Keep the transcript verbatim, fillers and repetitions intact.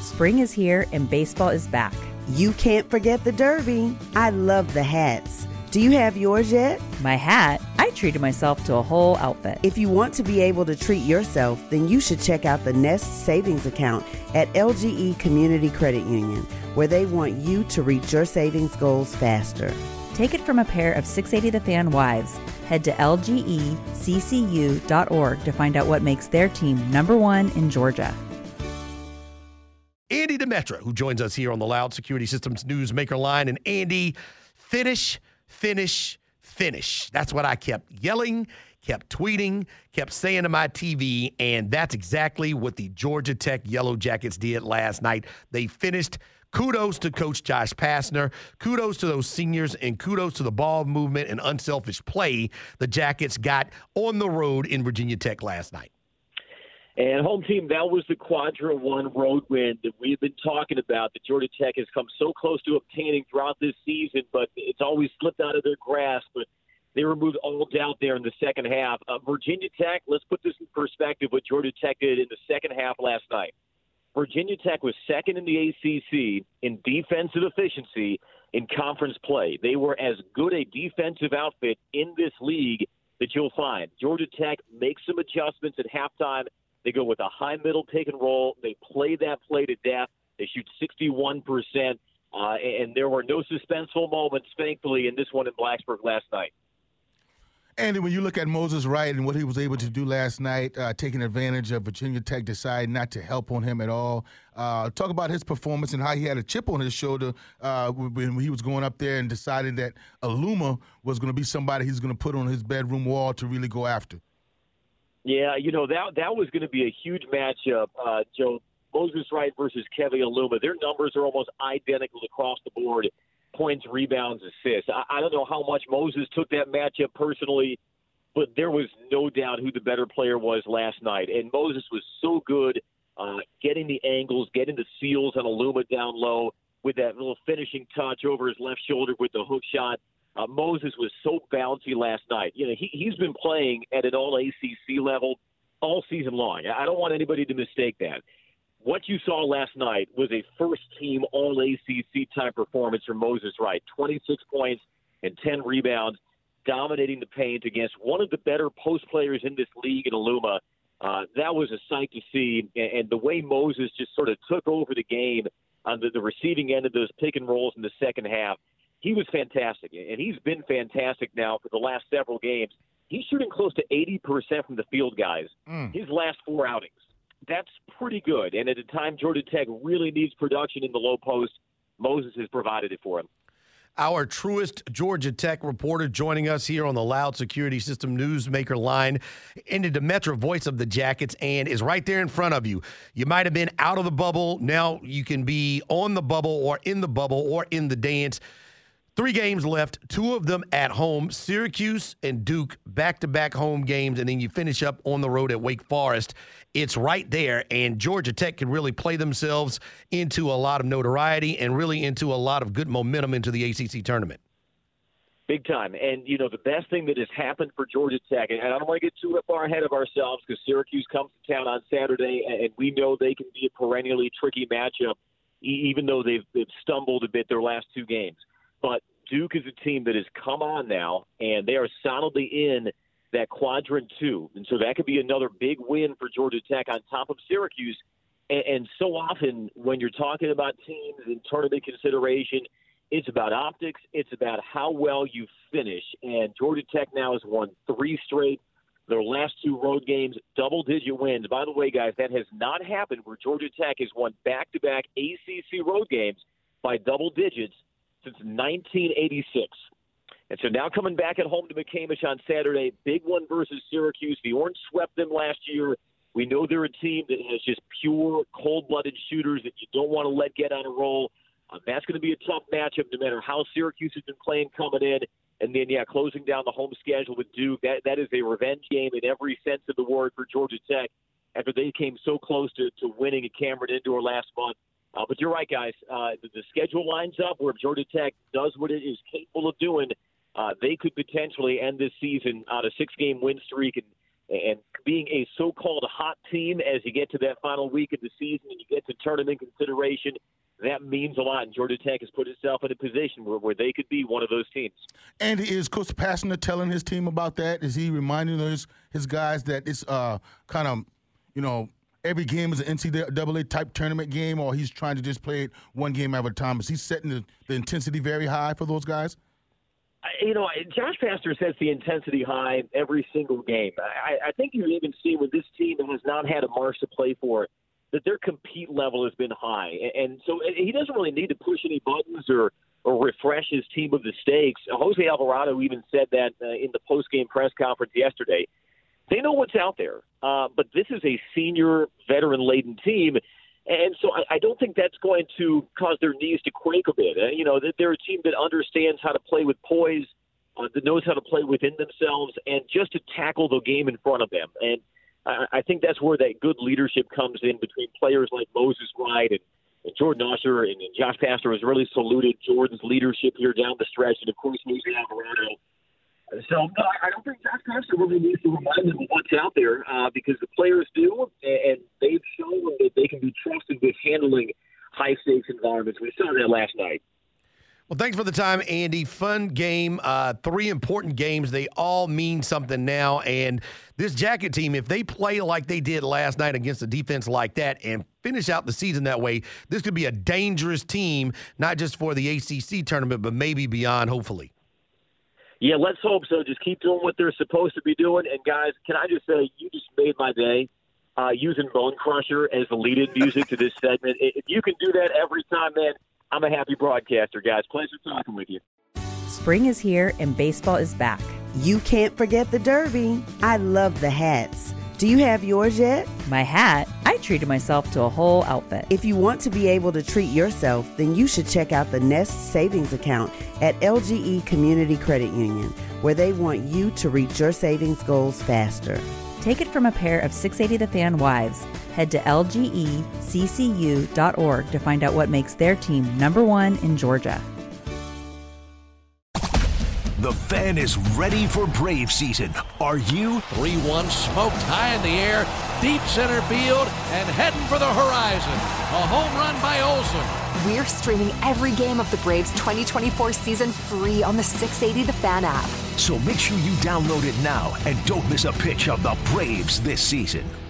Spring is here and baseball is back. You can't forget the Derby. I love the hats. Do you have yours yet? My hat? I treated myself to a whole outfit. If you want to be able to treat yourself, then you should check out the Nest Savings Account at L G E Community Credit Union, where they want you to reach your savings goals faster. Take it from a pair of six eighty The Fan wives. Head to L G E C C U dot org to find out what makes their team number one in Georgia. Andy Demetra, who joins us here on the Loud Security Systems Newsmaker line. And Andy, finish, finish, finish. That's what I kept yelling, kept tweeting, kept saying to my T V, and that's exactly what the Georgia Tech Yellow Jackets did last night. They finished. Kudos to Coach Josh Pastner. Kudos to those seniors, and kudos to the ball movement and unselfish play the Jackets got on the road in Virginia Tech last night. And home team, that was the Quadrant One road win that we've been talking about that Georgia Tech has come so close to obtaining throughout this season, but it's always slipped out of their grasp. But they removed all doubt there in the second half. Uh, Virginia Tech, let's put this in perspective, what Georgia Tech did in the second half last night. Virginia Tech was second in the A C C in defensive efficiency in conference play. They were as good a defensive outfit in this league that you'll find. Georgia Tech makes some adjustments at halftime. They go with a high middle pick and roll. They play that play to death. They shoot sixty-one percent, uh, and there were no suspenseful moments, thankfully, in this one in Blacksburg last night. Andy, when you look at Moses Wright and what he was able to do last night, uh, taking advantage of Virginia Tech deciding not to help on him at all, uh, talk about his performance and how he had a chip on his shoulder uh, when he was going up there and decided that Aluma was going to be somebody he's going to put on his bedroom wall to really go after. Yeah, you know, that that was going to be a huge matchup, uh, Joe. Moses Wright versus Kevin Aluma. Their numbers are almost identical across the board. Points, rebounds, assists. I, I don't know how much Moses took that matchup personally, but there was no doubt who the better player was last night. And Moses was so good uh, getting the angles, getting the seals on Aluma down low with that little finishing touch over his left shoulder with the hook shot. Uh, Moses was so bouncy last night. You know, he, he's been playing at an all A C C level all season long. I don't want anybody to mistake that. What you saw last night was a first-team all A C C type performance from Moses Wright. twenty-six points and ten rebounds, dominating the paint against one of the better post players in this league in Aluma. Uh, that was a sight to see, and, and the way Moses just sort of took over the game on the, the receiving end of those pick and rolls in the second half. He was fantastic, and he's been fantastic now for the last several games. He's shooting close to eighty percent from the field, guys, mm. his last four outings. That's pretty good. And at a time Georgia Tech really needs production in the low post, Moses has provided it for him. Our truest Georgia Tech reporter joining us here on the Loud Security System Newsmaker line, Andy Demetra, voice of the Jackets, and is right there in front of you. You might have been out of the bubble. Now you can be on the bubble or in the bubble or in the dance. Three games left, two of them at home. Syracuse and Duke, back-to-back home games, and then you finish up on the road at Wake Forest. It's right there, and Georgia Tech can really play themselves into a lot of notoriety and really into a lot of good momentum into the A C C tournament. Big time. And, you know, the best thing that has happened for Georgia Tech, and I don't want to get too far ahead of ourselves because Syracuse comes to town on Saturday, and we know they can be a perennially tricky matchup, even though they've, they've stumbled a bit their last two games. But Duke is a team that has come on now, and they are solidly in that quadrant two. And so that could be another big win for Georgia Tech on top of Syracuse. And, and so often when you're talking about teams in tournament consideration, it's about optics. It's about how well you finish. And Georgia Tech now has won three straight. Their last two road games, double-digit wins. By the way, guys, that has not happened where Georgia Tech has won back-to-back A C C road games by double digits since nineteen eighty-six. And so now coming back at home to McCamish on Saturday, big one versus Syracuse. The Orange swept them last year. We know they're a team that has just pure, cold-blooded shooters that you don't want to let get on a roll. Uh, that's going to be a tough matchup no matter how Syracuse has been playing coming in. And then, yeah, closing down the home schedule with Duke, that, that is a revenge game in every sense of the word for Georgia Tech after they came so close to, to winning at Cameron Indoor last month. Uh, but you're right, guys. Uh, the, the schedule lines up where Georgia Tech does what it is capable of doing. Uh, they could potentially end this season on a six-game win streak and And being a so-called hot team as you get to that final week of the season and you get to tournament consideration, that means a lot. And Georgia Tech has put itself in a position where, where they could be one of those teams. And is Coach Pastner telling his team about that? Is he reminding his, his guys that it's uh, kind of, you know, every game is an N C double A type tournament game, or he's trying to just play it one game at a time? Is he setting the, the intensity very high for those guys? You know, Josh Pastner sets the intensity high every single game. I, I think you even see when this team has not had a march to play for, that their compete level has been high. And so he doesn't really need to push any buttons or, or refresh his team of the stakes. Jose Alvarado even said that uh, in the post-game press conference yesterday. They know what's out there, uh, but this is a senior, veteran-laden team, and so I, I don't think that's going to cause their knees to quake a bit. Uh, you know, they're a team that understands how to play with poise, uh, that knows how to play within themselves, and just to tackle the game in front of them. And I, I think that's where that good leadership comes in between players like Moses Wright and, and Jordan Usher, and, and Josh Pastner has really saluted Jordan's leadership here down the stretch, and of course Jose Alvarado. So, no, I don't think Josh Pastner really needs to remind them of what's out there uh, because the players do, and they've shown that they can be trusted with handling high-stakes environments. We saw that last night. Well, thanks for the time, Andy. Fun game. Uh, three important games. They all mean something now. And this Jacket team, if they play like they did last night against a defense like that and finish out the season that way, this could be a dangerous team, not just for the A C C tournament, but maybe beyond, hopefully. Yeah, let's hope so. Just keep doing what they're supposed to be doing. And, guys, can I just say, you just made my day uh, using Bone Crusher as the lead-in music to this segment. If you can do that every time, man, I'm a happy broadcaster, guys. Pleasure talking with you. Spring is here and baseball is back. You can't forget the Derby. I love the hats. Do you have yours yet? My hat? I treated myself to a whole outfit. If you want to be able to treat yourself, then you should check out the Nest Savings Account at L G E Community Credit Union, where they want you to reach your savings goals faster. Take it from a pair of six eighty The Fan wives. Head to L G E C C U dot org to find out what makes their team number one in Georgia. The Fan is ready for Brave season. Are you? three one smoked high in the air, deep center field, and heading for the horizon. A home run by Olsen. We're streaming every game of the Braves twenty twenty-four season free on the six eighty The Fan app. So make sure you download it now and don't miss a pitch of the Braves this season.